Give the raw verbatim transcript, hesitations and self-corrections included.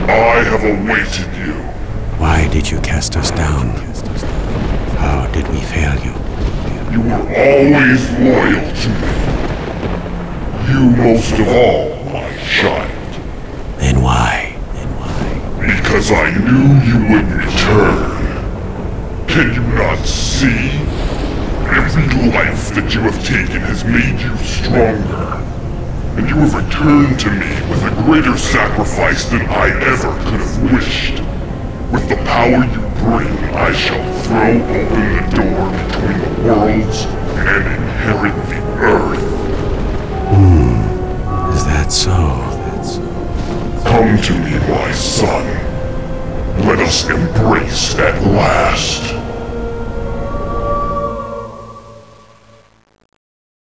I have awaited you. Why did you cast us down? How did we fail you? You were always loyal to me. You most of all, my child. Then why? Then why? Because I knew you would return. Can you not see? Every life that you have taken has made you stronger. And you have returned to me with a greater sacrifice than I ever could have wished. With the power you bring, I shall throw open the door between the worlds and inherit the earth. Hmm. Is that so? Come to me, my son. Let us embrace at last.